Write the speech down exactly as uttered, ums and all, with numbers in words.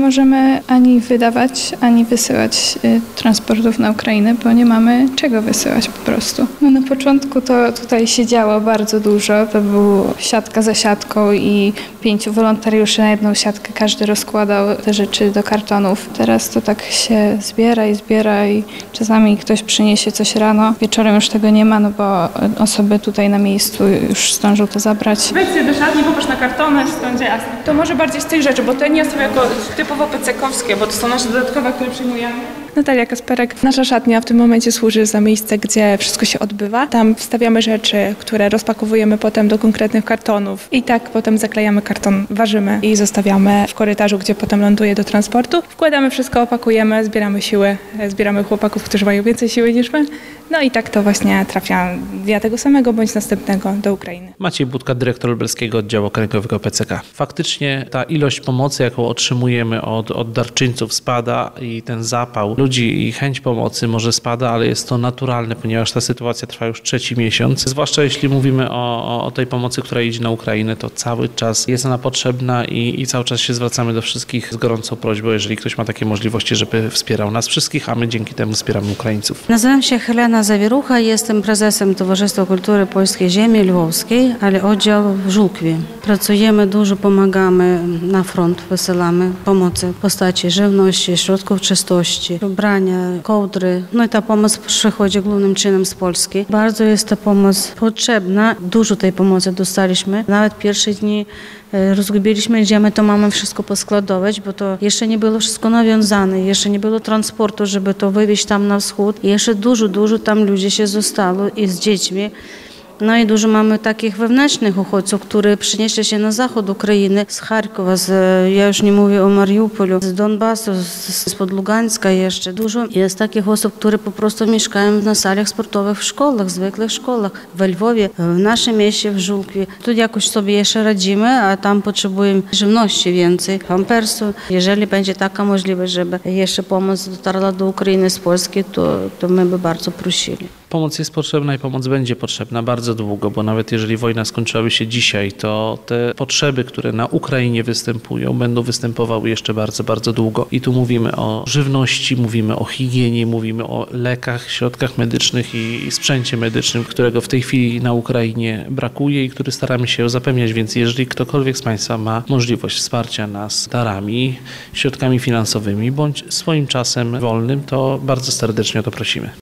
możemy ani wydawać, ani wysyłać y, transportów na Ukrainę, bo nie mamy czego wysyłać po prostu. No, na początku to tutaj się działo bardzo dużo. To było siatka za siatką i pięciu wolontariuszy na jedną siatkę. Każdy rozkładał te rzeczy do kartonów. Teraz to tak się zbiera i zbiera i czasami ktoś przyniesie coś rano. Wieczorem już tego nie ma, no bo osoby tutaj na miejscu już zdążą to zabrać. Wejdź sobie do szatni, popatrz na kartony, wszystko będzie jasne. To może bardziej z tych rzeczy, bo te nie są jako typowo pecekowskie, bo to są nasze dodatkowe, które przyjmujemy. Natalia Kasperek. Nasza szatnia w tym momencie służy za miejsce, gdzie wszystko się odbywa. Tam wstawiamy rzeczy, które rozpakowujemy potem do konkretnych kartonów i tak potem zaklejamy karton, ważymy i zostawiamy w korytarzu, gdzie potem ląduje do transportu. Wkładamy wszystko, opakujemy, zbieramy siły, zbieramy chłopaków, którzy mają więcej siły niż my. No i tak to właśnie trafia dnia tego samego bądź następnego do Ukrainy. Maciej Budka, dyrektor lubelskiego oddziału okręgowego P C K. Faktycznie ta ilość pomocy, jaką otrzymujemy od, od darczyńców, spada i ten zapał ludzi i chęć pomocy może spada, ale jest to naturalne, ponieważ ta sytuacja trwa już trzeci miesiąc. Zwłaszcza jeśli mówimy o, o tej pomocy, która idzie na Ukrainę, to cały czas jest ona potrzebna i, i cały czas się zwracamy do wszystkich z gorącą prośbą, jeżeli ktoś ma takie możliwości, żeby wspierał nas wszystkich, a my dzięki temu wspieramy Ukraińców. Nazywam się Helena Zawierucha, jestem prezesem Towarzystwa Kultury Polskiej Ziemi Lwowskiej, ale oddział w Żółkwie. Pracujemy dużo, pomagamy na front, wysyłamy pomocy w postaci żywności, środków czystości, ubrania, kołdry. No i ta pomoc przychodzi głównym czynem z Polski. Bardzo jest ta pomoc potrzebna. Dużo tej pomocy dostaliśmy. Nawet pierwsze dni rozgubiliśmy, gdzie my to mamy wszystko poskładować, bo to jeszcze nie było wszystko nawiązane, jeszcze nie było transportu, żeby to wywieźć tam na wschód. I jeszcze dużo, dużo tam ludzi się zostało i z dziećmi. No i dużo mamy takich wewnętrznych uchodźców, którzy przynieśli się na zachód Ukrainy, z Charkowa, z, ja już nie mówię o Mariupolu, z Donbasu, spod Lugańska jeszcze. Dużo jest takich osób, które po prostu mieszkają na salach sportowych w szkołach, zwykłych szkołach, w Lwowie, w naszym mieście, w Żółkwie. Tu jakoś sobie jeszcze radzimy, a tam potrzebujemy żywności więcej, pampersu. Jeżeli będzie taka możliwość, żeby jeszcze pomoc dotarła do Ukrainy z Polski, to, to my by bardzo prosili. Pomoc jest potrzebna i pomoc będzie potrzebna bardzo długo, bo nawet jeżeli wojna skończyłaby się dzisiaj, to te potrzeby, które na Ukrainie występują, będą występowały jeszcze bardzo, bardzo długo. I tu mówimy o żywności, mówimy o higienie, mówimy o lekach, środkach medycznych i sprzęcie medycznym, którego w tej chwili na Ukrainie brakuje i który staramy się zapewniać. Więc jeżeli ktokolwiek z Państwa ma możliwość wsparcia nas darami, środkami finansowymi bądź swoim czasem wolnym, to bardzo serdecznie o to prosimy.